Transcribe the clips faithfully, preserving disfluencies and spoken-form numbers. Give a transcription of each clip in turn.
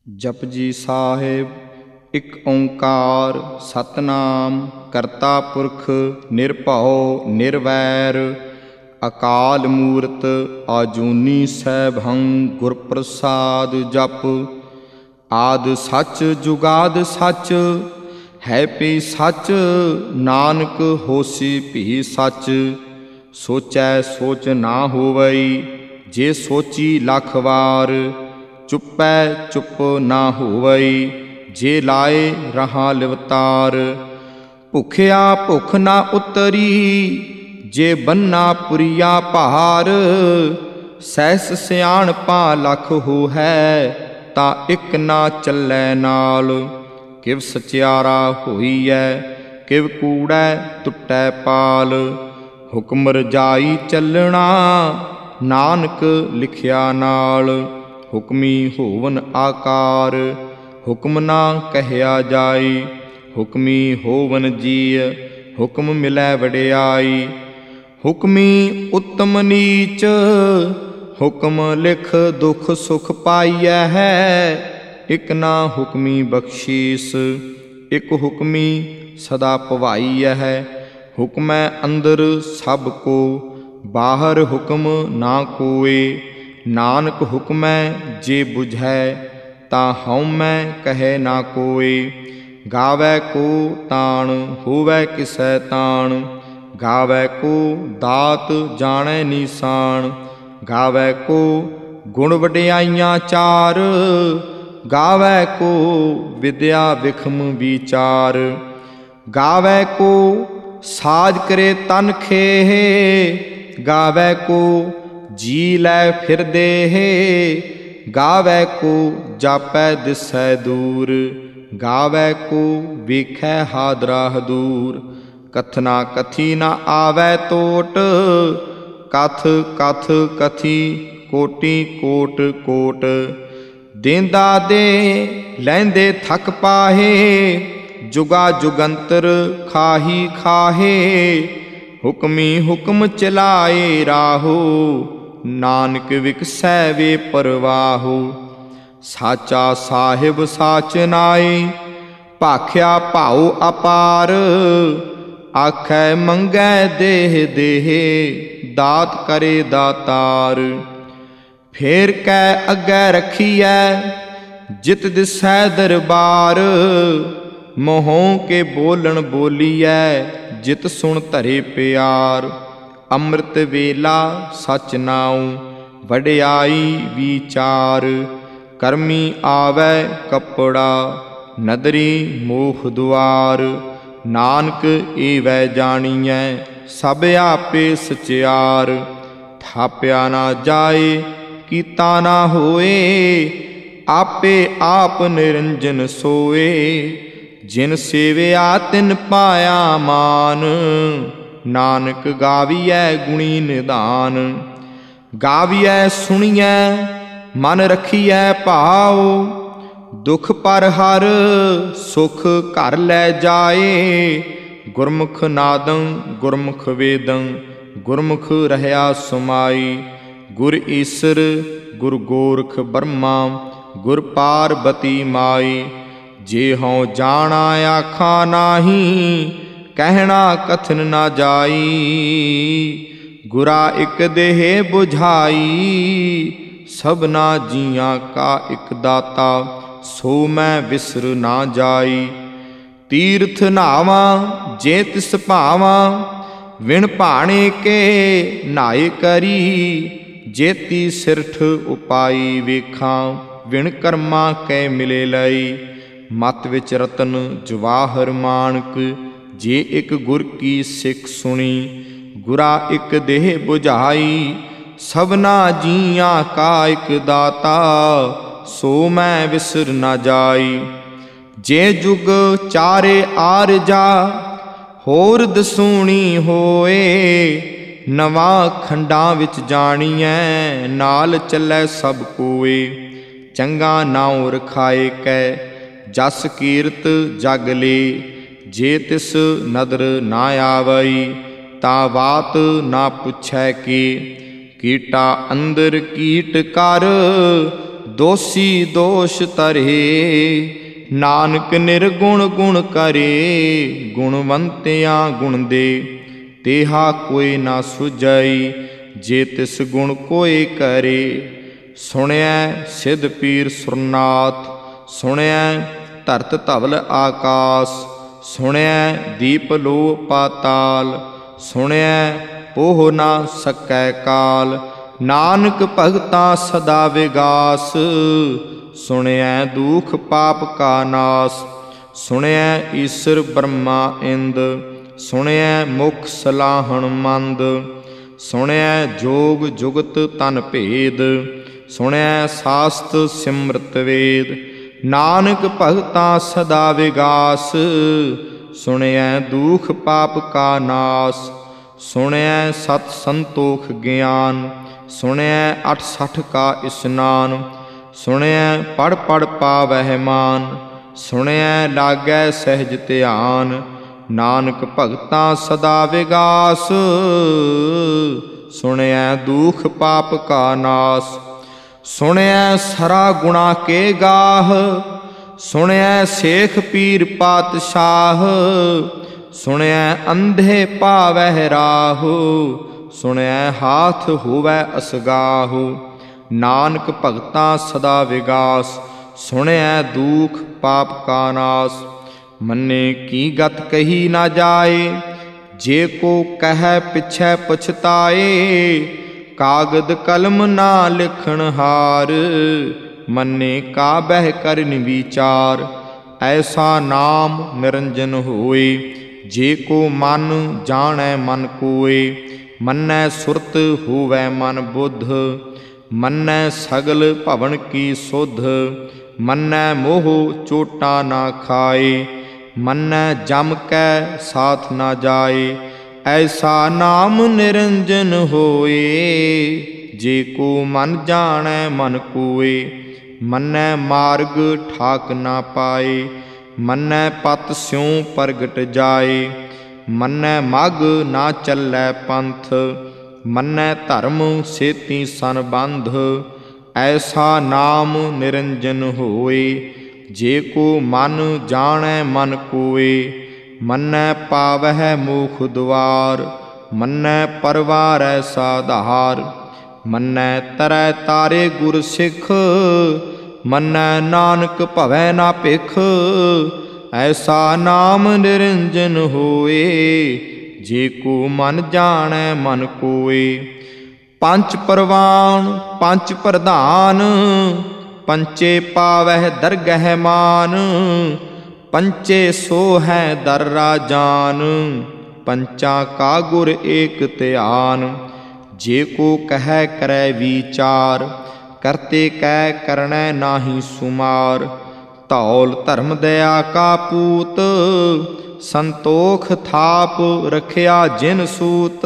ਜਪਜੀ ਸਾਹਿਬ। ਇੱਕ ਓਂਕਾਰ ਸਤਿਨਾਮ ਕਰਤਾ ਪੁਰਖ ਨਿਰਭਉ ਨਿਰਵੈਰ ਅਕਾਲ ਮੂਰਤ ਆਜੂਨੀ ਸੈਭੰ ਗੁਰ ਪ੍ਰਸਾਦ ਜਪ। ਆਦਿ ਸੱਚ ਜੁਗਾਦ ਸੱਚ ਹੈ ਭੀ ਸੱਚ ਨਾਨਕ ਹੋਸੀ ਭੀ ਸੱਚ। ਸੋਚੈ ਸੋਚ ਨਾ ਹੋਵਈ ਜੇ ਸੋਚੀ ਲੱਖ ਵਾਰ। ਚੁੱਪੈ ਚੁੱਪ ਨਾ ਹੋਵਈ ਜੇ ਲਾਏ ਰਹਾ ਲਿਵਤਾਰ। ਭੁਖਿਆ ਭੁੱਖ ਨਾ ਉਤਰੀ ਜੇ ਬੰਨਾ ਪੁਰੀਆ ਭਾਰ। ਸਹਿਸ ਸਿਆਣਪਾ ਲੱਖ ਹੋ ਹੈ ਤਾਂ ਇੱਕ ਨਾ ਚੱਲੈ ਨਾਲ। ਕਿਵ ਸਚਿਆਰਾ ਹੋਈਐ ਕਿਵ ਕੂੜੈ ਟੁੱਟੈ ਪਾਲ। ਹੁਕਮ ਰਜਾਈ ਚੱਲਣਾ ਨਾਨਕ ਲਿਖਿਆ ਨਾਲ। ਹੁਕਮੀ ਹੋਵਨ ਆਕਾਰ ਹੁਕਮ ਨਾ ਕਹਿਆ ਜਾਈ। ਹੁਕਮੀ ਹੋਵਨ ਜੀਅ ਹੁਕਮ ਮਿਲੈ ਵਡਿਆਈ। ਹੁਕਮੀ ਉੱਤਮ ਨੀਚ ਹੁਕਮ ਲਿਖ ਦੁਖ ਸੁਖ ਪਾਈਐ ਹੈ। ਇਕ ਨਾ ਹੁਕਮੀ ਬਖਸ਼ੀਸ ਇਕ ਹੁਕਮੀ ਸਦਾ ਭਵਾਈਐ ਹੈ। ਹੁਕਮੈ ਅੰਦਰ ਸਭ ਕੋ ਬਾਹਰ ਹੁਕਮ ਨਾ ਕੋਏ। ਨਾਨਕ ਹੁਕਮੈ ਜੇ ਬੁਝੈ ਤਾਂ ਹਉਮੈ ਕਹੈ ਨਾ ਕੋਇ। ਗਾਵੈ ਕੋ ਤਾਣ ਹੋਵੈ ਕਿਸੈ ਤਾਣ। ਗਾਵੈ ਕੋ ਦਾਤ ਜਾਣੈ ਨੀਸਾਨ। ਗਾਵੈ ਕੋ ਗੁਣ ਵਡਿਆਈਆਂ ਚਾਰ। ਗਾਵੈ ਕੋ ਵਿਦਿਆ ਵਿਖਮ ਵਿਚਾਰ। ਗਾਵੈ ਕੋ ਸਾਜ ਕਰੇ ਤਨ ਖੇਹ। ਗਾਵੈ ਕੋ ਜੀ ਲੈ ਫਿਰਦੇ। ਗਾਵੈ ਕੋ ਜਾਪੈ ਦਿਸੈ ਦੂਰ। ਗਾਵੈ ਕੋ ਵੇਖੈ ਹਾਦਰਾ ਹਦੂਰ। ਕਥਨਾ ਕਥੀ ਨਾ ਆਵੈ ਟੋਟ। ਕਥ ਕਥ ਕਥੀ ਕੋਟੀ ਕੋਟ ਕੋਟ। ਦੇਂਦਾ ਦੇ ਲੈਂਦੇ ਥਕ ਪਾਹੇ। ਜੁਗਾ ਜੁਗੰਤਰ ਖਾਹੀ ਖਾਹੇ। ਹੁਕਮੀ ਹੁਕਮ ਚਲਾਏ ਰਾਹੋ ਨਾਨਕ ਵਿਕਸੈ ਵੇ ਪਰਵਾਹੋ। ਸਾਚਾ ਸਾਹਿਬ ਸਾਚ ਨਾਏ ਭਾਖਿਆ ਭਾਉ ਅਪਾਰ। ਆਖੈ ਮੰਗੈ ਦੇਹ ਦੇਹ ਦਾਤ ਕਰੇ ਦਾਤਾਰ। ਫੇਰ ਕੈ ਅੱਗੇ ਰਖੀਐ ਜਿਤ ਦਿਸੈ ਦਰਬਾਰ। ਮੋਹੋਂ ਕੇ ਬੋਲਣ ਬੋਲੀਐ ਜਿਤ ਸੁਣ ਧਰੇ ਪਿਆਰ। ਅੰਮ੍ਰਿਤ ਵੇਲਾ ਸਚ ਨਾਉ ਵਡਿਆਈ ਵਿਚਾਰ। ਕਰਮੀ ਆਵੈ ਕੱਪੜਾ ਨਦਰੀ ਮੋਖ ਦੁਆਰ। ਨਾਨਕ ਏਵੈ ਜਾਣੀਐ ਸਭ ਆਪੇ ਸਚਿਆਰ। ਥਾਪਿਆ ਨਾ ਜਾਏ ਕੀਤਾ ਨਾ ਹੋਏ। ਆਪੇ ਆਪ ਨਿਰੰਜਨ ਸੋਏ। ਜਿਨ ਸੇਵਿਆ ਤਿਨ ਪਾਇਆ ਮਾਨ। ਨਾਨਕ ਗਾਵੀਐ ਗੁਣੀ ਨਿਧਾਨ। ਗਾਵੀਐ ਸੁਣੀਐ ਮਨ ਰਖੀਐ ਭਾਉ। ਦੁਖ ਪਰ ਹਰ ਸੁਖ ਘਰ ਲੈ ਜਾਏ। ਗੁਰਮੁਖ ਨਾਦੰ ਗੁਰਮੁਖ ਵੇਦੰ ਗੁਰਮੁਖ ਰਹਿਆ ਸਮਾਈ। ਗੁਰ ਈਸਰ ਗੁਰ ਗੋਰਖ ਬਰਮਾ ਗੁਰ ਪਾਰਬਤੀ ਮਾਈ। ਜੇ ਹਉ ਜਾਣਾ ਆਖਾਂ ਨਾਹੀ ਕਹਿਣਾ ਕਥਨ ਨਾ ਜਾਈ। ਗੁਰਾ ਇਕ ਦੇਹ ਬੁਝਾਈ ਸਭਨਾ ਜੀਆਂ ਕਾ ਇਕ ਦਾਤਾ। ਸੋ ਮੈਂ ਵਿਸਰ ਨਾ ਜਾਈ। ਤੀਰਥ ਨਾਵਾਂ ਜੇ ਤਿਸ ਭਾਵਾਂ ਵਿਣ ਭਾਣੇ ਕੇ ਨਾਏ ਕਰੀ। ਜੇਤੀ ਸਿਰਠ ਉਪਾਈ ਵੇਖਾਂ ਵਿਣ ਕਰਮਾਂ ਕੈ ਮਿਲੇ ਲਈ। ਮਤ ਵਿੱਚ ਰਤਨ ਜਵਾਹਰ ਮਾਣਕ ਜੇ ਇੱਕ ਗੁਰ ਕੀ ਸਿੱਖ ਸੁਣੀ। ਗੁਰਾ ਇੱਕ ਦੇਹ ਬੁਝਾਈ ਸਭਨਾ ਜੀਆਂ ਕਾ ਇੱਕ ਦਾਤਾ। ਸੋ ਮੈਂ ਵਿਸਰ ਨਾ ਜਾਈ। ਜੇ ਜੁਗ ਚਾਰੇ ਆਰਜਾ ਹੋਰ ਦਸੂਣੀ ਹੋਏ। ਨਵਾਂ ਖੰਡਾਂ ਵਿੱਚ ਜਾਣੀਐ ਨਾਲ ਚੱਲੈ ਸਭ ਕੋਏ। ਚੰਗਾ ਨਾਉ ਰਖਾਏ ਕੈ ਜਸ ਕੀਰਤ ਜਗ ਲੇ। ਜੇ ਤਿਸ ਨਦਰ ਨਾ ਆਵਈ ਤਾਂ ਬਾਤ ਨਾ ਪੁੱਛੈ ਕੀ। ਕੀਟਾ ਅੰਦਰ ਕੀਟ ਕਰ ਦੋਸੀ ਦੋਸ਼ ਤਰੇ। ਨਾਨਕ ਨਿਰਗੁਣ ਗੁਣ ਕਰੇ, ਗੁਣਵੰਤਿਆਂ ਗੁਣ ਦੇ। ਤੇਹਾ ਕੋਈ ਨਾ ਸੁਝਈ, ਜੇ ਤਿਸ ਗੁਣ ਕੋਈ ਕਰੇ। ਸੁਣਿਐ ਸਿੱਧ ਪੀਰ ਸੁਰਨਾਥ, ਸੁਣਿਐ ਧਰਤ ਧਵਲ ਆਕਾਸ। ਸੁਣਿਐ ਦੀਪ ਲੋ ਪਾਤਾਲ, ਸੁਣਿਐ ਪੋਹ ਨਾ ਸਕੈ ਕਾਲ। ਨਾਨਕ ਭਗਤਾ ਸਦਾ ਵਿਗਾਸ, ਸੁਣਿਐ ਦੁਖ ਪਾਪ ਕਾ ਨਾਸ। ਸੁਣਿਐ ਈਸਰ ਬ੍ਰਹਮਾ ਇੰਦ, ਸੁਣਿਐ ਮੁਖ ਸਲਾਹਣ ਮੰਦ। ਸੁਣਿਐ ਜੋਗ ਜੁਗਤ ਤਨ ਭੇਦ, ਸੁਣਿਐ ਸਾਸਤ ਸਿਮਰਤ ਵੇਦ। ਨਾਨਕ ਭਗਤਾ ਸਦਾ ਵਿਗਾਸ, ਸੁਣਿਐ ਦੁਖ ਪਾਪ ਕਾ ਨਾਸ। ਸੁਣਿਐ ਸਤ ਸੰਤੋਖ ਗਿਆਨ, ਸੁਣਿਐ ਅਠ ਸਠ ਕਾ ਇਸਨਾਨ। ਸੁਣਿਐ ਪੜ ਪੜ ਪਾਵਹਿ ਮਾਨ, ਸੁਣਿਐ ਲਾਗੈ ਸਹਿਜ ਧਿਆਨ। ਨਾਨਕ ਭਗਤਾ ਸਦਾ ਵਿਗਾਸ, ਸੁਣਿਐ ਦੁਖ ਪਾਪ ਕਾ ਨਾਸ। ਸੁਣਿਐ ਸਰਾ ਗੁਣਾ ਕੇ ਗਾਹ, ਸੁਣਿਐ ਸੇਖ ਪੀਰ ਪਾਤਸ਼ਾਹ। ਸੁਣਿਐ ਅੰਧੇ ਪਾਵਹਿ ਰਾਹੁ, ਸੁਣਿਐ ਹਾਥ ਹੋਵੈ ਅਸਗਾਹੁ। ਨਾਨਕ ਭਗਤਾ ਸਦਾ ਵਿਗਾਸ, ਸੁਣਿਐ ਦੁਖ ਪਾਪ ਕਾ ਨਾਸ। ਮੰਨੇ ਕੀ ਗਤ ਕਹੀ ਨਾ ਜਾਏ, ਜੇ ਕੋ ਕਹਿ ਪਿਛੈ ਪਛਤਾਏ। ਕਾਗਦ ਕਲਮ ਨਾ ਲਿਖਣ ਹਾਰ, ਮੰਨੇ ਕਾ ਬਹਿ ਕਰਨ ਵਿਚਾਰ। ਐਸਾ ਨਾਮ ਨਿਰੰਜਨ ਹੋਏ, ਜੇ ਕੋ ਮਨ ਜਾਣੈ ਮਨ ਕੋਏ। ਮੰਨੈ ਸੁਰਤ ਹੋਵੈ ਮਨ ਬੁੱਧ, ਮੰਨੈ ਸਗਲ ਭਵਨ ਕੀ ਸੁਧ। ਮੰਨੈ ਮੋਹ ਚੋਟਾ ਨਾ ਖਾਏ, ਮੰਨੈ ਜਮ ਕੈ ਸਾਥ ਨਾ ਜਾਏ। ਐਸਾ ਨਾਮ ਨਿਰੰਜਨ ਹੋਏ, ਜੇ ਕੋ ਮਨ ਜਾਣੈ ਮਨ ਕੋਏ। ਮੰਨੈ ਮਾਰਗ ਠਾਕ ਨਾ ਪਾਏ, ਮੰਨੈ ਪਤ ਸਿਉ ਪ੍ਰਗਟ ਜਾਏ। ਮੰਨੈ ਮਗ ਨਾ ਚੱਲੈ ਪੰਥ, ਮੰਨੈ ਧਰਮ ਸੇਤੀ ਸੰਬੰਧ। ਐਸਾ ਨਾਮ ਨਿਰੰਜਨ ਹੋਏ, ਜੇ ਕੋ ਮਨ ਜਾਣੈ ਮਨ ਕੋਏ। ਮੰਨੈ ਪਾਵਹਿ ਮੋਖ ਦੁਆਰ, ਮੰਨੈ ਪਰਵਾਰੈ ਸਾਧਾਰ। ਮੰਨੈ ਤਰੈ ਤਾਰੇ ਗੁਰ ਸਿੱਖ, ਮੰਨੈ ਨਾਨਕ ਭਵੈ ਨਾ ਭਿਖ। ਐਸਾ ਨਾਮ ਨਿਰੰਜਨ ਹੋਏ, ਜੇ ਕੋ ਮਨ ਜਾਣੈ ਮਨ ਕੋਏ। ਪੰਚ ਪਰਵਾਨ ਪੰਚ ਪ੍ਰਧਾਨ, ਪੰਚੇ ਪਾਵਹਿ ਦਰਗਹਿ ਮਾਨ। ਪੰਚੇ ਸੋ ਹੈ ਦਰ ਰਾਜਾਨ, ਪੰਚਾਂ ਕਾ ਗੁਰ ਏਕ ਧਿਆਨ। ਜੇ ਕੋ ਕਹਿ ਕਰੈ ਵਿਚਾਰ, ਕਰਤੇ ਕੈ ਕਰਣੈ ਨਾਹੀ ਸੁਮਾਰ। ਧੌਲ ਧਰਮ ਦਇਆ ਕਾ ਪੂਤ, ਸੰਤੋਖ ਥਾਪ ਰਖਿਆ ਜਿਨ ਸੂਤ।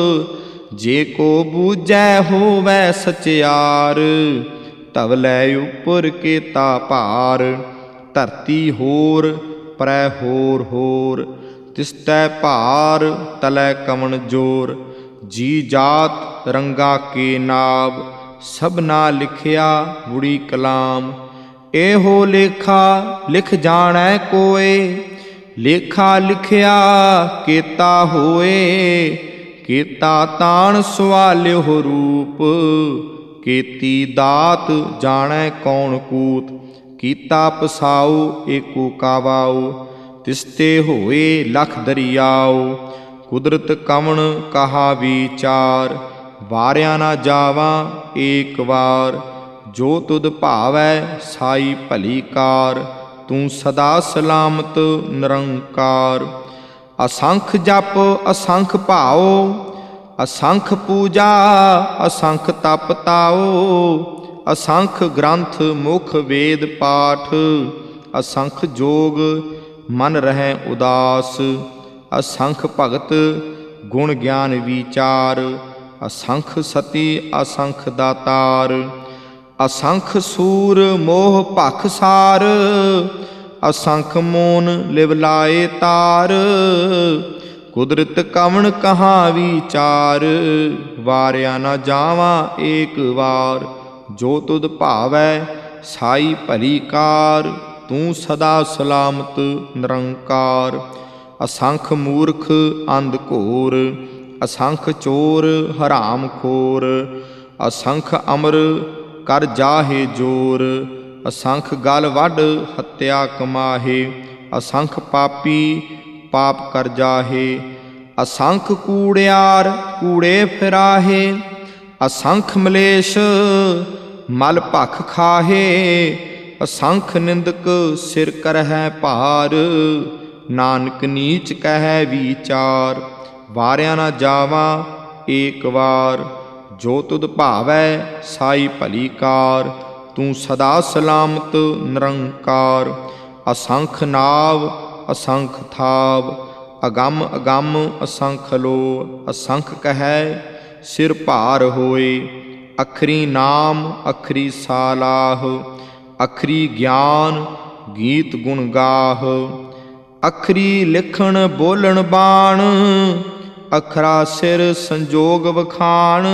ਜੇ ਕੋ ਬੂਝੈ ਹੋਵੈ ਸਚਿਆਰ, ਧਵਲੇ ਉਪਰ ਕੀਤਾ ਭਾਰ। ਧਰਤੀ ਹੋਰ ਪਰੈ ਹੋਰ ਹੋਰ, ਤਿਸਟੈ ਭਾਰ ਤਲੈ ਕਵਣ ਜੋਰ। ਜੀ ਜਾਤ ਰੰਗਾ ਕੇ ਨਾਮ, ਸਭਨਾ ਲਿਖਿਆ ਬੁੜੀ ਕਲਾਮ। ਇਹੋ ਲੇਖਾ ਲਿਖ ਜਾਣੈ ਕੋਏ, ਲੇਖਾ ਲਿਖਿਆ ਕੀਤਾ ਹੋਏ। ਕੀਤਾ ਤਾਣ ਸਵਾਲਿਓ ਰੂਪ, ਕੀਤੀ ਦਾਤ ਜਾਣੈ ਕੌਣ ਕੂਤ। ਕੀਤਾ ਪਸਾਉ ਏਕੋ ਕਾਵਾਉ, ਤਿਸਤੇ ਹੋਏ ਲਖ ਦਰਿਆਉ। ਕੁਦਰਤ ਕਵਣ ਕਹਾ ਵਿਚਾਰ, ਵਾਰਿਆ ਨਾ ਜਾਵਾਂ ਏਕ ਵਾਰ। ਜੋ ਤੁਧ ਭਾਵੈ ਸਾਈ ਭਲੀ ਕਾਰ, ਤੂੰ ਸਦਾ ਸਲਾਮਤ ਨਿਰੰਕਾਰ। ਅਸੰਖ ਜਪ ਅਸੰਖ ਭਾਉ, ਅਸੰਖ ਪੂਜਾ ਅਸੰਖ ਤਪ ਤਾਉ। ਅਸੰਖ ਗ੍ਰੰਥ ਮੁਖ ਵੇਦ ਪਾਠ, ਅਸੰਖ ਜੋਗ ਮਨ ਰਹਿ ਉਦਾਸ। ਅਸੰਖ ਭਗਤ ਗੁਣ ਗਿਆਨ ਵਿਚਾਰ, ਅਸੰਖ ਸਤੀ ਅਸੰਖ ਦਾਤਾਰ। ਅਸੰਖ ਸੂਰ ਮੋਹ ਭਖ ਸਾਰ, ਅਸੰਖ ਮੋਨ ਲਿਵ ਲਾਏ ਤਾਰ। ਕੁਦਰਤ ਕਵਣ ਕਹਾ ਵਿਚਾਰ, ਵਾਰਿਆ ਨਾ ਜਾਵਾਂ ਏਕ ਵਾਰ। ਜੋ ਤੁਧ ਭਾਵੈ ਸਾਈ ਭਲੀ ਕਾਰ। ਤੂੰ ਸਦਾ ਸਲਾਮਤ ਨਿਰੰਕਾਰ। ਅਸੰਖ ਮੂਰਖ ਅੰਧ ਘੋਰ, ਅਸੰਖ ਚੋਰ ਹਰਾਮ ਖੋਰ। ਅਸੰਖ ਅਮਰ ਕਰ ਜਾਹੇ ਜੋਰ, ਅਸੰਖ ਗਲ ਵੱਢ ਹੱਤਿਆ ਕਮਾਹੇ। ਅਸੰਖ ਪਾਪੀ ਪਾਪ ਕਰ ਜਾਹੇ, ਅਸੰਖ ਕੂੜਿਆਰ ਕੂੜੇ ਫਿਰਾਹੇ। ਅਸੰਖ ਮਲੇਸ਼ ਮਲ ਭਖ ਖਾਹੇ, ਅਸੰਖ ਨਿੰਦਕ ਸਿਰ ਕਰਹਿ ਭਾਰ। ਨਾਨਕ ਨੀਚ ਕਹਿ ਵਿਚਾਰ, ਵਾਰਿਆ ਨਾ ਜਾਵਾਂ ਏਕ ਵਾਰ। ਜੋ ਤੁਧ ਭਾਵੈ ਸਾਈ ਭਲੀ ਕਾਰ। ਤੂੰ ਸਦਾ ਸਲਾਮਤ ਨਿਰੰਕਾਰ। ਅਸੰਖ ਨਾਵ ਅਸੰਖ ਥਾਵ, ਅਗੰਮ ਅਗੰਮ ਅਸੰਖ ਲੋ। ਅਸੰਖ ਕਹਿ ਸਿਰ ਭਾਰ ਹੋਏ, ਅਖਰੀ ਨਾਮ ਅਖਰੀ ਸਾਲਾਹ। ਅਖਰੀ ਗਿਆਨ ਗੀਤ ਗੁਣ ਗਾਹ, ਅਖਰੀ ਲਿਖਣ ਬੋਲਣ ਬਾਣ। ਅਖਰਾ ਸਿਰ ਸੰਜੋਗ ਵਖਾਣ,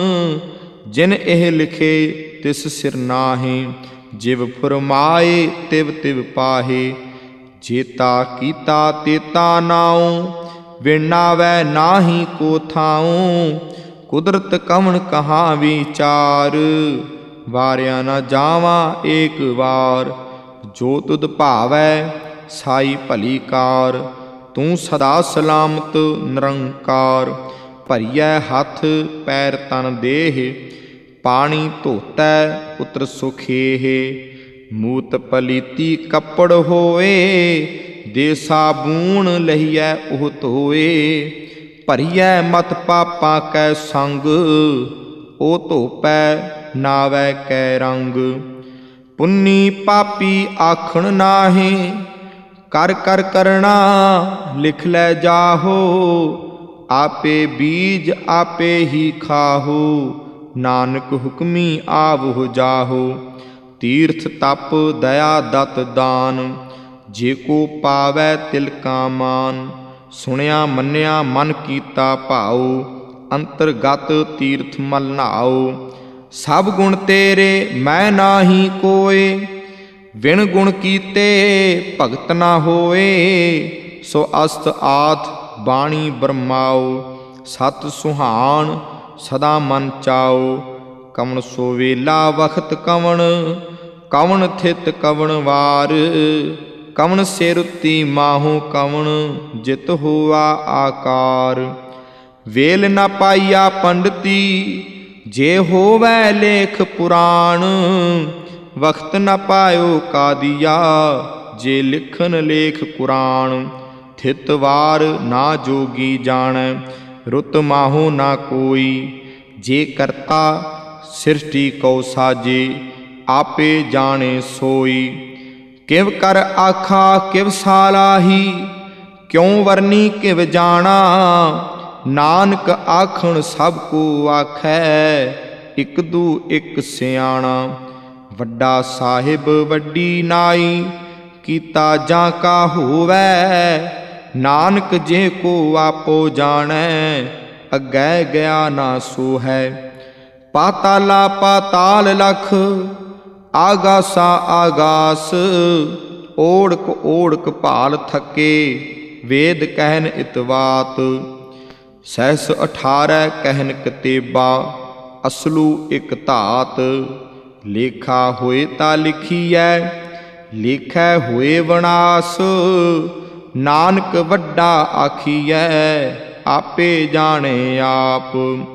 ਜਿਨ ਇਹ ਲਿਖੇ ਤਿਸ ਸਿਰ ਨਾਹੀਂ। ਜਿਵ ਫੁਰਮਾਏ ਤਿਵ ਤਿਵ ਪਾਹੇ, ਜੇਤਾ ਕੀਤਾ ਤੇਤਾ ਨਾਉ। ਵਿਣ ਨਾਵੈ ਨਾਹੀ ਕੋ ਥਾਉ, ਕੁਦਰਤ ਕਵਣ ਕਹਾਂ ਵਿਚਾਰ। ਵਾਰਿਆ ਨਾ ਜਾਵਾਂ ਏਕ ਵਾਰ, ਜੋ ਤੁਧ ਭਾਵੈ ਸਾਈ ਭਲੀ ਕਾਰ। ਤੂੰ ਸਦਾ ਸਲਾਮਤ ਨਿਰੰਕਾਰ। ਭਰੀਐ ਹੱਥ ਪੈਰ ਤਨ ਦੇਹ, ਪਾਣੀ ਧੋਤੈ ਉਤਰ ਸੁਖੇਹ। ਮੂਤ ਪਲੀਤੀ ਕੱਪੜ ਹੋਏ, ਦੇ ਸਾਬੂਣ ਲਹੀਐ ਉਹ ਧੋਏ। ਭਰੀਐ ਮਤ ਪਾਪਾ ਕੈ ਸੰਗ, ਉਹ ਧੋਪੈ ਨਾਵੈ ਕੈ ਰੰਗ। ਪੁੰਨੀ ਪਾਪੀ ਆਖਣ ਨਾਹੀਂ, ਕਰ ਕਰ ਕਰਣਾ ਲਿਖ ਲੈ ਜਾਹੋ। ਆਪੇ ਬੀਜ ਆਪੇ ਹੀ ਖਾਹੋ, ਨਾਨਕ ਹੁਕਮੀ ਆਵਹੁ ਜਾਹੋ। ਤੀਰਥ ਤਪ ਦਇਆ ਦਤ ਦਾਨ, ਜੇ ਕੋ ਪਾਵੈ ਤਿਲ ਕਾ ਮਾਨ। ਸੁਣਿਆ ਮੰਨਿਆ ਮਨ ਕੀਤਾ ਭਾਉ, ਅੰਤਰਗਤ ਤੀਰਥ ਮਲ ਨਾਉ। ਸਭ ਗੁਣ ਤੇਰੇ ਮੈਂ ਨਾਹੀ ਕੋਏ, ਵਿਣ ਗੁਣ ਕੀਤੇ ਭਗਤ ਨਾ ਹੋਏ। ਸੋ ਅਸਤ ਆਥ ਬਾਣੀ ਬਰਮਾਓ, ਸਤ ਸੁਹਾਣ ਸਦਾ ਮਨ ਚਾਓ। ਕਵਣ ਸੋ ਵੇਲਾ ਵਖਤ ਕਵਣ, ਕਵਣ ਥਿਤ ਕਵਣ ਵਾਰ। ਕਵਣ ਸਿਰੁਤੀ ਮਾਹੂ ਕਵਣ, ਜਿਤ ਹੋਆ ਆਕਾਰ। ਵੇਲ ਨਾ ਪਾਈਆ ਪੰਡਤੀ, ਜੇ ਹੋਵੈ ਲੇਖ ਪੁਰਾਣ। ਵਖਤ ਨ ਪਾਇਓ ਕਾਦੀਆ, ਜੇ ਲਿਖਨ ਲੇਖ ਕੁਰਾਨ। ਥਿਤ ਵਾਰ ਨਾ ਜੋਗੀ ਜਾਣੈ, ਰੁਤ ਮਾਹੂ ਨਾ ਕੋਈ। ਜੇ ਕਰਤਾ ਸਿਰਸ਼ਟੀ ਕਉ ਸਾਜੇ, ਆਪੇ ਜਾਣੇ ਸੋਈ। ਕਿਵ ਕਰ ਆਖਾ ਕਿਵ ਸਾਲਾਹੀ, ਕਿਉ ਵਰਨੀ ਕਿਵ ਜਾਣਾ। ਨਾਨਕ ਆਖਣ ਸਭ ਕੋ ਆਖੈ, ਇਕ ਦੂ ਇਕ ਸਿਆਣਾ। ਵੱਡਾ ਸਾਹਿਬ ਵੱਡੀ ਨਾਈ, ਕੀਤਾ ਜਾਂ ਕਾ ਹੋਵੈ। ਨਾਨਕ ਜੇ ਕੋ ਆਪੋ ਜਾਣੈ, ਅੱਗੇ ਗਿਆ ਨਾ ਸੋ ਹੈ। ਪਾਤਾਲਾ ਪਾਤਾਲ ਲਖ, ਆਗਾਸਾ ਆਗਾਸ। ਓੜਕ ਓੜਕ ਭਾਲ ਥਕੇ, ਵੇਦ ਕਹਿਨ ਇਤਵਾਤ। ਸਹਿਸ ਅਠਾਰੈ ਕਹਿਨ ਕਤੇਬਾ, ਅਸਲੂ ਇਕ ਧਾਤ। ਲੇਖਾ ਹੋਏ ਤਾ ਲਿਖੀਐ, ਲੇਖੈ ਹੋਏ ਵਿਨਾਸ਼। ਨਾਨਕ ਵੱਡਾ ਆਖੀਐ, ਆਪੇ ਜਾਣੇ ਆਪ।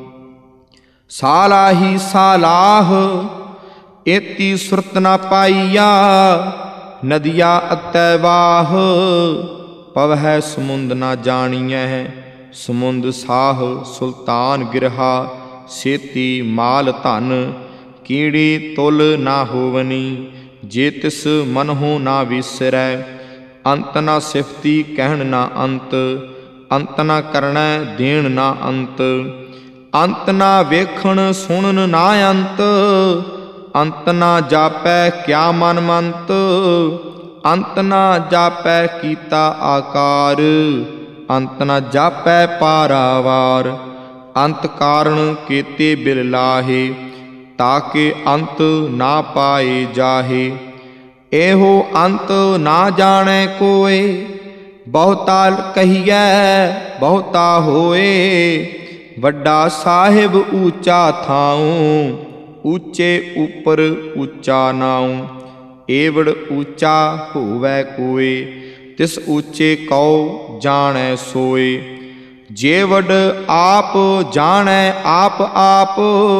ਸਾਲਾਹੀ ਸਾਲਾਹ, ਏਤੀ ਸੁਰਤ ਨਾ ਪਾਈਆ। ਨਦੀਆ ਅਤੈ ਵਾਹ, ਪਵਹਿ ਸਮੁੰਦ ਨਾ ਜਾਣੀਐ। ਸਮੁੰਦ ਸਾਹ ਸੁਲਤਾਨ ਗਿਰਹਾ, ਸੇਤੀ ਮਾਲ ਧਨ। ਕੀੜੀ ਤੁਲ ਨਾ ਹੋਵਨੀ, ਜੇ ਤਿਸ ਮਨਹੁ ਨਾ ਵਿਸਰੈ। ਅੰਤ ਨਾ ਸਿਫਤੀ ਕਹਿਣ ਨਾ ਅੰਤ, ਅੰਤ ਨਾ ਕਰਣੈ ਦੇਣ ਨਾ ਅੰਤ। ਅੰਤ ਨਾ ਵੇਖਣ ਸੁਣਨ ਨਾ ਅੰਤ, ਅੰਤ ਨਾ ਜਾਪੈ ਕਿਆ ਮਨ ਮੰਤ। ਅੰਤ ਨਾ ਜਾਪੈ ਕੀਤਾ ਆਕਾਰ, ਅੰਤ ਨਾ ਜਾਪੈ ਪਾਰਾਵਾਰ। ਅੰਤ ਕਾਰਣ ਕੀਤੇ ਬਿਲ ਲਾਹੇ, ਤਾਕੇ ਅੰਤ ਨਾ ਪਾਏ ਜਾਹੇ। ਇਹੋ ਅੰਤ ਨਾ ਜਾਣੈ ਕੋਏ, ਬਹੁਤਾ ਕਹੀਐ ਬਹੁਤਾ ਹੋਏ। ਵੱਡਾ ਸਾਹਿਬ ਊਚਾ ਥਾਉ, ਊਚੇ ਉਪਰ ਊਚਾ ਨਾਉ। ਏਵੜ ਊਚਾ ਹੋਵੈ ਕੋਏ, ਤਿਸ ਊਚੇ ਕਉ ਜਾਣੈ ਸੋਏ। ਜੇਵੜ ਆਪ ਜਾਣੈ ਆਪ ਆਪ,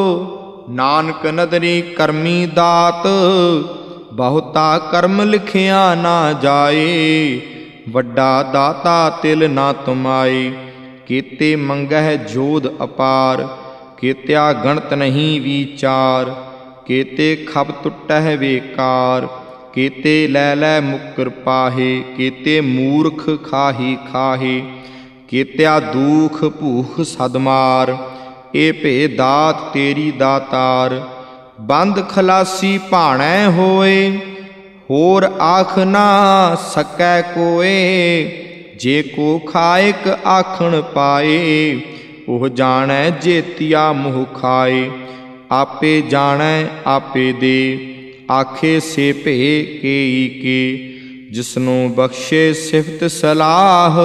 ਨਾਨਕ ਨਦਰੀ ਕਰਮੀ ਦਾਤ। ਬਹੁਤਾ ਕਰਮ ਲਿਖਿਆ ਨਾ ਜਾਏ, ਵੱਡਾ ਦਾਤਾ ਤਿਲ ਨਾ ਤੁਮਾਏ। ਕੀਤੇ ਮੰਗਹਿ ਜੋਧ ਅਪਾਰ, ਕੀਤਿਆ ਗਣਤ ਨਹੀਂ ਵਿਚਾਰ। ਕੀਤੇ ਖਬ ਟੁੱਟਹਿ ਵੇਕਾਰ, ਕੀਤੇ ਲੈ ਲੈ ਮੁਕਰ ਪਾਹੇ। ਕੀਤੇ ਮੂਰਖ ਖਾਹੀ ਖਾਹੇ, ਕੀਤਿਆ ਦੂਖ ਭੂਖ ਸਦਮਾਰ। ਇਹ ਭੇ ਦਾਤ ਤੇਰੀ ਦਾਤਾਰ, ਬੰਦ ਖਲਾਸੀ ਭਾਣੈ ਹੋਏ। ਹੋਰ ਆਖ ਨਾ ਸਕੈ ਕੋਏ, ਜੇ ਕੋ ਖਾਇਕ ਆਖਣ ਪਾਏ। ਉਹ ਜਾਣੈ ਜੇਤੀਆ ਮੋਹ ਖਾਏ, ਆਪੇ ਜਾਣੈ ਆਪੇ ਦੇ। ਆਖੇ ਸੇ ਭੇ ਕੇਈ ਕੇ, ਜਿਸਨੂੰ ਬਖਸ਼ੇ ਸਿਫਤ ਸਲਾਹ।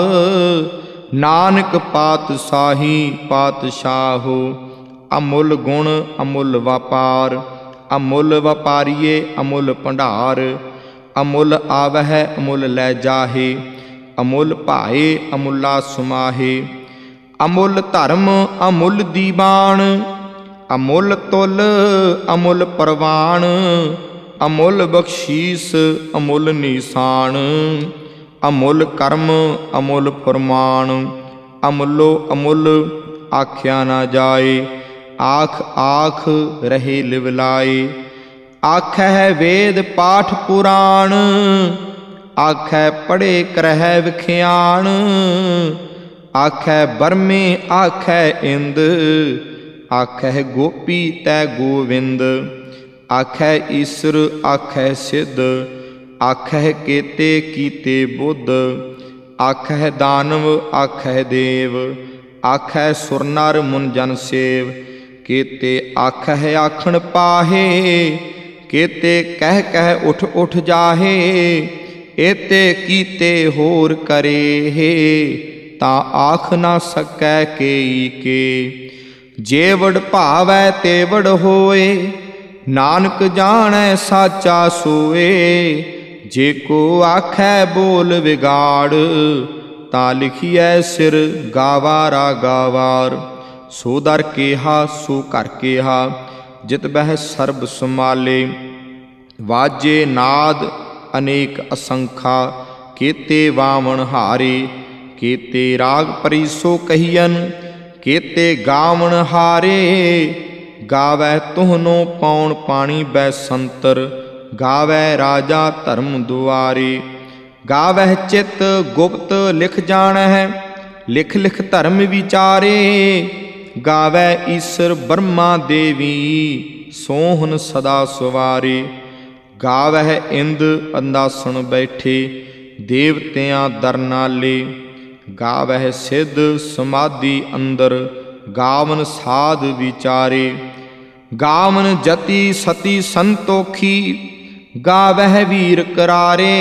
ਨਾਨਕ ਪਾਤਸ਼ਾਹੀ ਪਾਤਸ਼ਾਹੋ, ਅਮੁੱਲ ਗੁਣ ਅਮੁੱਲ ਵਪਾਰ। ਅਮੁੱਲ ਵਪਾਰੀਏ ਅਮੁੱਲ ਭੰਡਾਰ, ਅਮੁੱਲ ਆਵਹਿ ਅਮੁੱਲ ਲੈ ਜਾਹੇ। ਅਮੁੱਲ ਭਾਏ ਅਮੁੱਲਾ ਸੁਮਾਹੇ। ਅਮੁੱਲ ਧਰਮ ਅਮੁੱਲ ਦੀਵਾਨ, ਅਮੁੱਲ ਤੁਲ ਅਮੁੱਲ ਪ੍ਰਵਾਨ। ਅਮੁੱਲ ਬਖਸ਼ੀਸ ਅਮੁੱਲ ਨੀਸਾਨ, ਅਮੁੱਲ ਕਰਮ ਅਮੁੱਲ ਫਰਮਾਨ। ਅਮੁੱਲੋ ਅਮੁੱਲ ਆਖਿਆ ਨਾ ਜਾਏ, ਆਖ ਆਖ ਰਹੇ ਲਿਵਲਾਏ। ਆਖੈ ਵੇਦ ਪਾਠ ਪੁਰਾਣ, ਆਖੈ ਪੜ੍ਹੇ ਕਰਹਿ ਵਿਖਿਆਨ। ਆਖੈ ਬਰਮੇ ਆਖੈ ਇੰਦ, ਆਖੈ ਗੋਪੀ ਤੈ ਗੋਵਿੰਦ। ਆਖੈ ਈਸਰ ਆਖੈ ਸਿੱਧ, ਆਖੈ ਕੇਤੇ ਕੀਤੇ ਬੁੱਧ। ਆਖੈ ਦਾਨਵ ਆਖੈ ਦੇਵ, ਆਖੈ ਸੁਰ ਨਰ ਮੁਨ ਜਨ ਸੇਵ। ਕੀਤੇ ਆਖੈ ਆਖਣ ਪਾਹੇ, ਕੀਤੇ ਕਹਿ ਕਹਿ ਉਠ ਉਠ ਜਾਹੇ। ਏਤੇ ਕੀਤੇ ਹੋਰ ਕਰੇ, ਤਾਂ ਆਖ ਨਾ ਸਕੈ ਕੇਈ ਕੇ। ਜੇਵੜ ਭਾਵੈ ਤੇਵੜ ਹੋਏ, ਨਾਨਕ ਜਾਣੈ ਸਾਚਾ ਸੋਏ। ਜੇ ਕੋ ਆਖੈ ਬੋਲ ਵਿਗਾੜ, ਤਾਂ ਲਿਖੀਐ ਸਿਰ ਗਾਵਾਰਾ ਗਾਵਾਰ। ਸੋ ਦਰ ਕੇਹਾ ਸੋ ਘਰ ਕੇਹਾ, ਜਿਤ ਬਹਿ ਸਰਬ ਸਮਾਲੇ। ਵਾਜੇ ਨਾਦ ਅਨੇਕ ਅਸੰਖਾ, ਕੀਤੇ ਵਾਵਣ ਹਾਰੇ। ਕੀਤੇ ਰਾਗ ਪਰੀਸੋ ਕਹੀਅਨ, ਕੀਤੇ ਗਾਵਣ ਹਾਰੇ। ਗਾਵੈ ਤੁਹਨੋ ਪੌਣ ਪਾਣੀ ਬੈ ਸੰਤਰ, ਗਾਵੈ ਰਾਜਾ ਧਰਮ ਦੁਆਰੇ। ਗਾਵਹਿ ਚਿਤ ਗੁਪਤ ਲਿਖ ਜਾਣਹਿ, ਲਿਖ ਲਿਖ ਧਰਮ ਵਿਚਾਰੇ। ਗਾਵੈ ਈਸਰ ਬਰਮਾ ਦੇਵੀ, ਸੋਹਨ ਸਦਾ ਸਵਾਰੇ। ਗਾਵਹਿ ਇੰਦ ਅੰਦਾਸਣ ਬੈਠੇ, ਦੇਵਤਿਆਂ ਦਰ ਨਾਲੇ। ਗਾਵਹਿ ਸਿੱਧ ਸਮਾਧੀ ਅੰਦਰ, ਗਾਵਨ ਸਾਧ ਵਿਚਾਰੇ। ਗਾਵਨ ਜਤੀ ਸਤੀ ਸੰਤੋਖੀ, ਗਾਵਹਿ ਵੀਰ ਕਰਾਰੇ।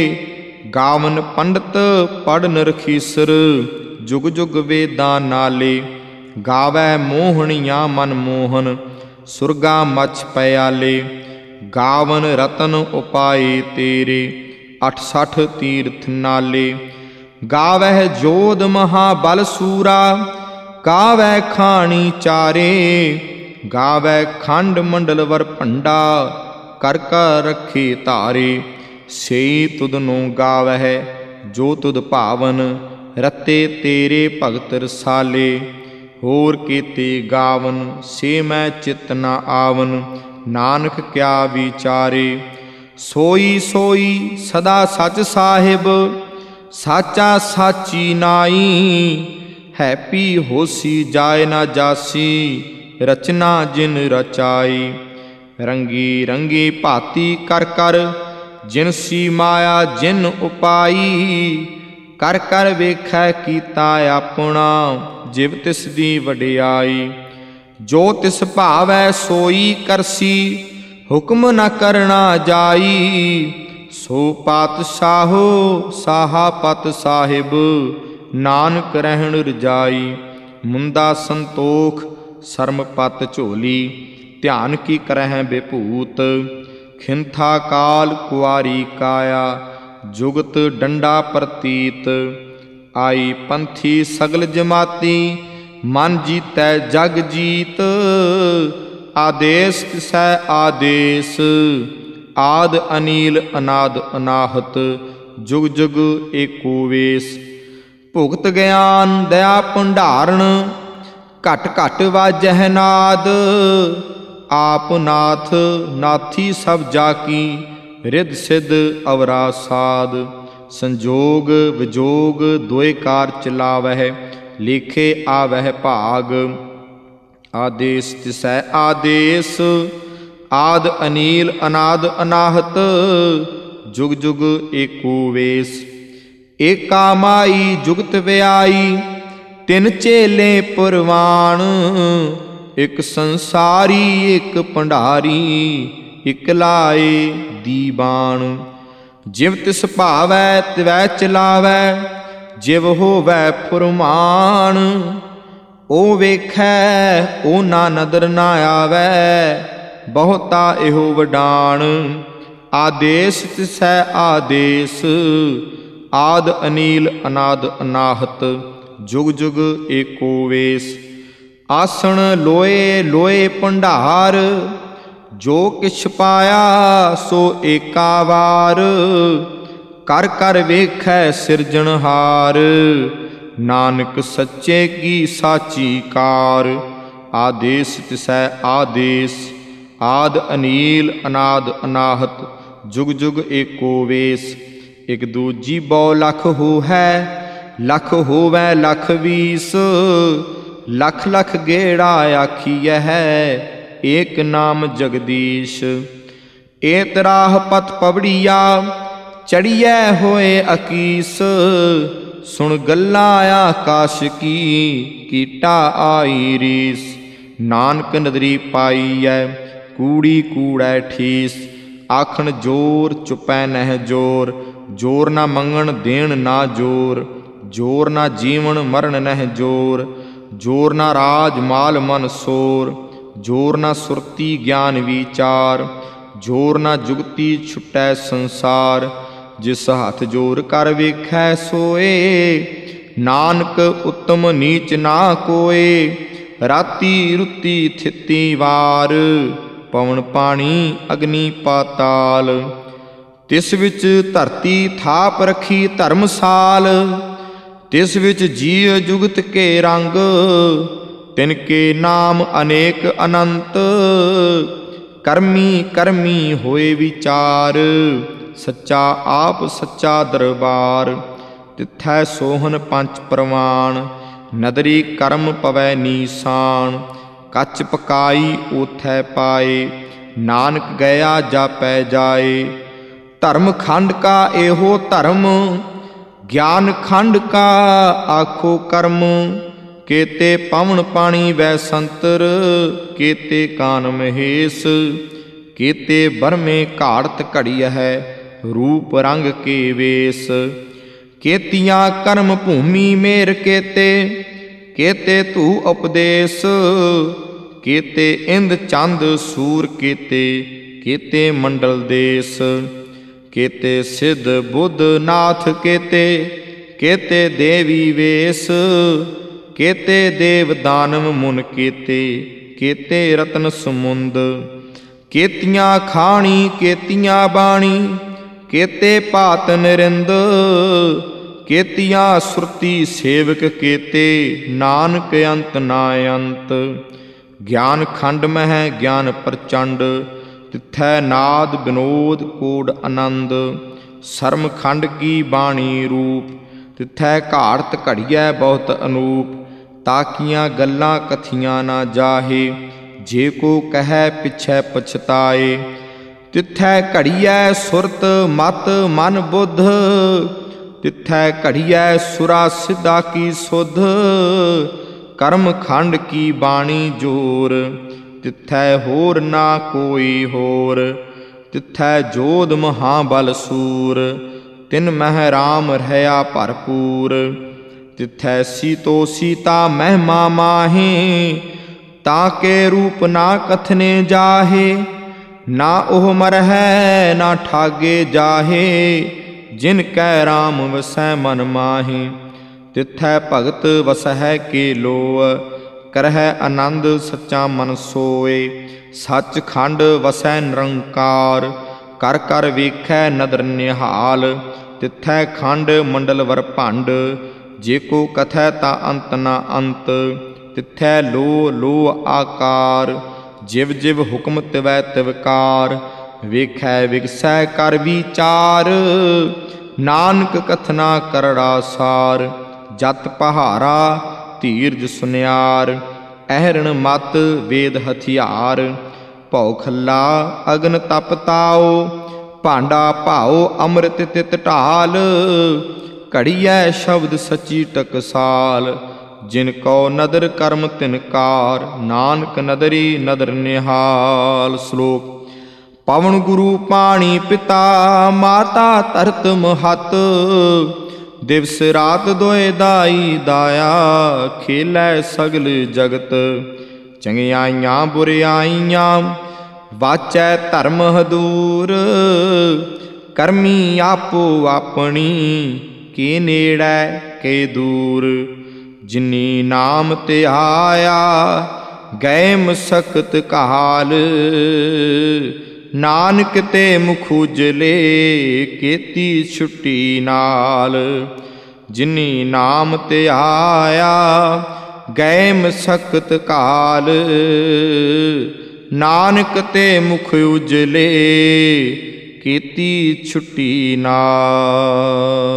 ਗਾਵਨ ਪੰਡਤ ਪੜਨ ਰਖੀਸਰ, ਜੁਗ ਜੁਗ ਵੇਦਾਂ ਨਾਲੇ। ਗਾਵੈ ਮੋਹਣੀਆਂ ਮਨ ਮੋਹਨ, ਸੁਰਗਾ ਮਛ ਪਿਆਲੇ। ਗਾਵਨ ਰਤਨ ਉਪਾਏ ਤੇਰੇ, ਅਠ ਸਠ ਤੀਰਥ ਨਾਲੇ। ਗਾਵਹਿ ਜੋਧ ਮਹਾਬਲ ਸੂਰਾ, ਗਾਵੈ ਖਾਣੀ ਚਾਰੇ। ਗਾਵੈ ਖੰਡ ਮੰਡਲ ਵਰ ਭੰਡਾ, ਕਰ ਕਰ ਰੱਖੇ ਧਾਰੇ। ਸਈ ਤੁਧਨੋ ਗਾਵਹਿ ਜੋ ਤੁਧ ਭਾਵਨ, ਰਤੇ ਤੇਰੇ ਭਗਤ ਰਸਾਲੇ। ਹੋਰ ਕੀਤੇ ਗਾਵਨ ਸੇ ਮੈਂ ਚਿਤ ਨ ਆਵਨ, ਨਾਨਕ ਕਿਆ ਵਿਚਾਰੇ। ਸੋਈ ਸੋਈ ਸਦਾ ਸਚ ਸਾਹਿਬ, ਸਾਚਾ ਸਾਚੀ ਨਾਈ। ਹੈਪੀ ਹੋਸੀ ਜਾਏ ਨਾ ਜਾਸੀ, ਰਚਨਾ ਜਿਨ ਰਚਾਈ। ਰੰਗੀ ਰੰਗੀ ਭਾਤੀ ਕਰ ਕਰ, ਜਿਨਸੀ ਮਾਇਆ ਜਿਨ ਉਪਾਈ। ਕਰ ਕਰ ਵੇਖੈ ਕੀਤਾ ਆਪਣਾ, ਜਿਵ ਤਿਸ ਦੀ ਵਡਿਆਈ। जो तिस भावै सोई करसी, हुक्म न करना जाई। सो पातशाहो साहा पत साहिब, नानक रहन रजाई। मुंदा संतोख शर्म पत झोली, ध्यान की करह बेभूत। खिंथा काल कुआरी काया, जुगत डंडा प्रतीत। आई पंथी सगल जमाती, मन जीतै जग जीत। आदेश तिसै आदेश, आद अनील अनाद अनाहत। जुग जुग एको वेस। भुगत ज्ञान दया भंडारण, घट घट वाजह नाद। आप नाथ नाथी सब जाकी, रिद सिद्ध अवरा साध। संजोग विजोग दोए कार चलावह, लेखे आवह भाग। आदेश तिसै आदेश, आद अनील अनाद अनाहत। जुग जुग एको वेस। एका माई जुगत व्याई, तिन चेले पुरवान। एक संसारी एक भंडारी, इक लाए दीवान। जिव तिस भावै तिवै चलावै, जिव होवै फुरमान। ओ वेखै ओ ना नदर ना आवै, बहुता एहो वडान। आदेश तिसै आदेश, आद अनील अनाद अनाहत। जुग जुग एको वेस। आसण लोए लोए भंडार, जो किछ पाया सो एका वार। कर कर वेखै सिरजनहार, नानक सच्चे की साची कार। आदेश तिसै आदेश, आद अनील अनाद अनाहत। जुग जुग एको वेस। एक दूजी बौ लख हो है, लख होवै लख बीस। लख लख गेड़ा आखिय है, एक नाम जगदीश। एत राह पथ पवड़िया, चढ़िए होए अकीस। सुन गल्ला आकाश की, कीटा आई रीस। नानक नदरी पाईऐ, कूड़ी कूड़ै ठीस। आखन जोर चुपै नह जोर, जोर ना मंगण देण ना जोर। जोर ना जीवन मरण नह जोर, जोर ना राज माल मन सोर। जोर ना सुरती ज्ञान विचार, जोर ना जुगती छुटै संसार। जिस हाथ जोर कर वेखै सोए, नानक उत्तम नीच ना कोए। राती रुती थिती वार, पवन पानी अग्नि पाताल। तिस विच धरती थाप रखी धर्मसाल। तिस विच जीव जुगत के रंग, तिनके नाम अनेक अनंत। कर्मी कर्मी होए विचार, सच्चा आप सच्चा दरबार। तिथै सोहन पंच प्रवाण, नदरी कर्म पवै नीसान। कच पकाई ओथै पाए, नानक गया जापै जाए। धर्म खंड का एहो धर्म, ज्ञान खंड का आखो कर्म। केते पवन पानी वै संतर, केते कान महेश। केते बरमे घाड़त घड़िय है, रूप रंग के वेश। केतियां कर्म भूमि मेर केते, केते तू उपदेश। केते इंद चंद सूर केते, केते मंडल देश। केते सिद्ध बुद्ध नाथ केते, केते देवी वेश। केते देव दानव मुन केते, केते रतन समुंद। केतियां खाणी केतियां बाणी, केते भात नरिंद। केतियां सुरती सेवक केते, नानक अंत ना अंत। ज्ञान खंड मह ज्ञान प्रचंड, तिथै नाद विनोद कोड आनंद। शर्म खंड की बाणी रूप, तिथै घाड़त घड़ियै बहुत अनूप। ताकियां गल्लां कथियां ना जाहे, जे को कहै पिछै पछताए। तिथै घड़ियै सुरत मत मन बुद्ध, तिथै घड़ियै सुरा सिद्धा की सुध। ਕਰਮ ਖੰਡ ਕੀ ਬਾਣੀ ਜੋਰ। ਤਿੱਥੈ ਹੋਰ ਨਾ ਕੋਈ ਹੋਰ, ਤਿੱਥੈ ਜੋਧ ਮਹਾਬਲ ਸੂਰ। ਤਿਨ ਮਹਿ ਰਾਮ ਰਹਿਆ ਭਰਪੂਰ, ਤਿੱਥੈ ਸੀਤੋ ਸੀਤਾ ਮਹਿਮਾ ਮਾਹੇ। ਤਾਕੇ ਰੂਪ ਨਾ ਕਥਨੇ ਜਾਹੇ, ਨਾ ਉਹ ਮਰਹਿ ਨਾ ਠਾਗੇ ਜਾਹੇ। ਜਿਨ ਕੈ ਰਾਮ ਵਸੈ ਮਨ ਮਾਹੀ, ਤਿੱਥੈ ਭਗਤ ਵਸਹਿ ਕੇ ਲੋਅ। ਕਰਹਿ ਆਨੰਦ ਸੱਚਾ ਮਨ ਸੋਏ, ਸੱਚ ਖੰਡ ਵਸੈ ਨਿਰੰਕਾਰ। ਕਰ ਕਰ ਵੇਖੈ ਨਦਰ ਨਿਹਾਲ, ਤਿੱਥੈ ਖੰਡ ਮੰਡਲ ਵਰ ਭੰਡ। ਜੇ ਕੋ ਕਥੈ ਤਾ ਅੰਤ ਨਾ ਅੰਤ, ਤਿੱਥੈ ਲੋ ਲੋ ਆਕਾਰ। ਜਿਵ ਜਿਵ ਹੁਕਮ ਤਿਵੈ ਤਿਵਕਾਰ, ਵੇਖੈ ਵਿਗਸੈ ਕਰ ਵਿਚਾਰ। ਨਾਨਕ ਕਥਨਾ ਕਰੜਾ ਸਾਰ, ਜਤ ਪਹਾਰਾ ਧੀਰਜ ਸੁਨਿਆਰ। ਅਹਰਣ ਮਤ ਵੇਦ ਹਥਿਆਰ, ਭਉ ਖੱਲਾ ਅਗਨ ਤਪ ਤਾਓ। ਭਾਂਡਾ ਭਾਓ ਅੰਮ੍ਰਿਤ ਤਿਤ ਢਾਲ, ਘੜੀਐ ਸ਼ਬਦ ਸਚੀ ਟਕਸਾਲ। ਜਿਨ ਕੋ ਨਦਰ ਕਰਮ ਤਿਨਕਾਰ, ਨਾਨਕ ਨਦਰੀ ਨਦਰ ਨਿਹਾਲ। ਸ਼ਲੋਕ। ਪਵਨ ਗੁਰੂ ਪਾਣੀ ਪਿਤਾ, ਮਾਤਾ ਧਰਤ ਮਹਤ। ਦਿਵਸ ਰਾਤ ਦੋਇ ਦਾਈ ਦਾਇਆ, ਖੇਲੈ ਸਗਲ ਜਗਤ। ਚੰਗਿਆਈਆਂ ਬੁਰਿਆਈਆਂ ਵਾਚੈ ਧਰਮ ਹਦੂਰ। ਕਰਮੀ ਆਪੋ ਆਪਣੀ, ਕੇ ਨੇੜੈ ਕੇ ਦੂਰ। ਜਿਨੀ ਨਾਮ ਧਿਆਇਆ, ਗਏ ਮਸਕਤ ਕਾਲ। ਨਾਨਕ ਤੇ ਮੁਖ ਉਜਲੇ, ਕੀਤੀ ਛੁੱਟੀ ਨਾਲ। ਜਿਨੀ ਨਾਮ ਧਿਆਇਆ, ਗਏ ਮਸਕਤ ਕਾਲ। ਨਾਨਕ ਤੇ ਮੁਖ ਉਜਲੇ, ਕੀਤੀ ਛੁੱਟੀ ਨਾਲ।